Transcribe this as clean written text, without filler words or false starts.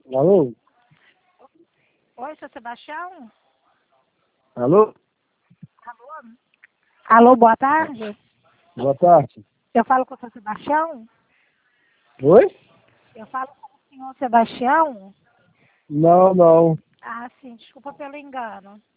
Alô? Oi, seu Sebastião? Alô? Alô, boa tarde. Boa tarde. Eu falo com o seu Sebastião? Oi? Eu falo com o senhor Sebastião? Não, não. Ah, sim, desculpa pelo engano.